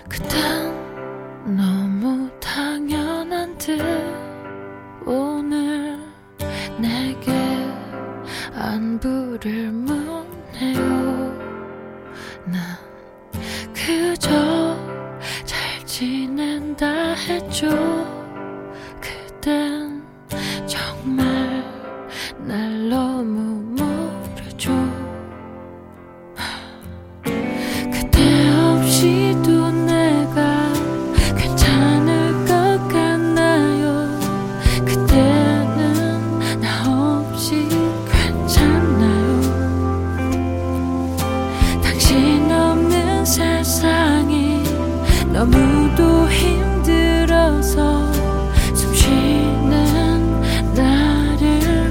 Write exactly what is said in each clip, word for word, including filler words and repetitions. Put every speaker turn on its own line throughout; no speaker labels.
그땐 너무 당연한 듯 오늘 내게 안부를 묻네요. 난 그저 잘 지낸다 했죠. 그댄 정말 날 너무 모르죠. 그대 없이도 내가 괜찮을 것 같나요? 그대는 나 없이 괜찮나요? 당신 없는 세상이 너무도 힘들어서 숨 쉬는 나를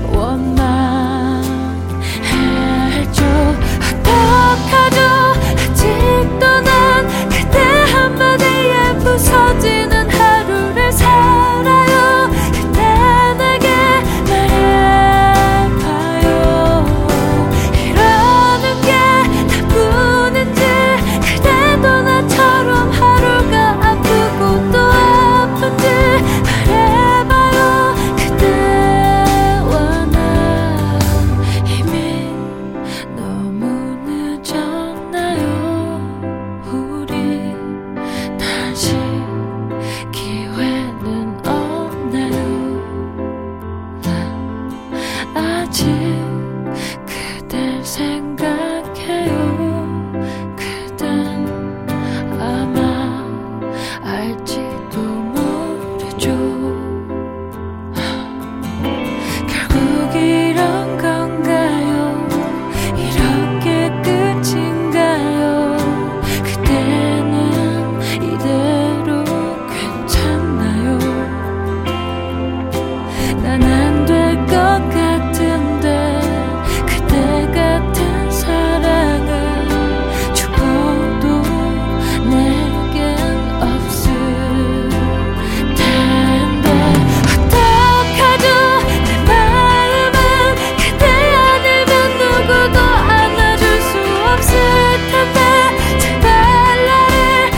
원망했죠. 어떡하죠? 아직도 난 그대 한마디에 부서지는 하루를 살아요. 그대 내게 말해봐요. 이러는 게 나뿐인지 그대도 나처럼 하루가 아프고 또 아픈지 말해봐요. 그대와 나 이미 너무 늦었나요? 우리 다시 기회는 없나요? 난 아직 그댈 생각해요. 그댄 아마 알지도 모르죠. 결국 이런 건가요? 이렇게 끝인가요? 그대는 이대로 괜찮나요? 난 안 될 것 같은데 그대 같은 사랑은 죽어도 내겐 없을 텐데 어떡하죠? 내 마음은 그대 아니면 누구도 안아줄 수 없을 텐데 제발 나를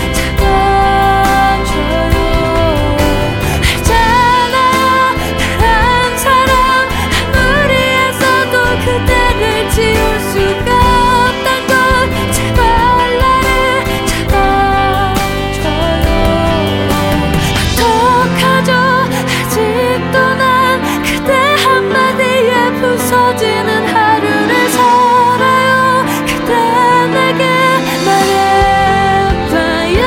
잡아줘요. 알잖아요 다른 사람 아무리 애써도 그대를 지울 수가 없단 걸. 제발 나를 잡아줘요. 어떡하죠? 아직도 난 그대 한마디에 부서지는 하루를 살아요. 그대 내게 말해봐요.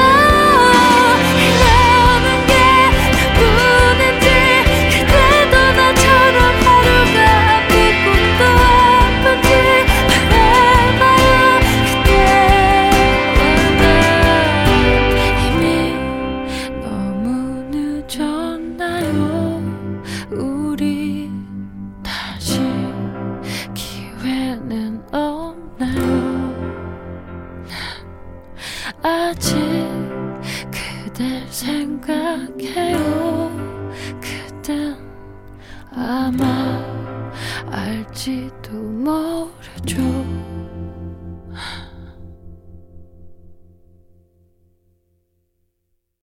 이러는 게 나뿐인지 그대도 나처럼 하루가 아프고 또 아픈지 말해봐요. 그대와 나 이미 너무 늦었나요? 우리 다시 기회는 없나요? 난 아직 그댈 생각해요. 그댄 아마 알지도 모르죠.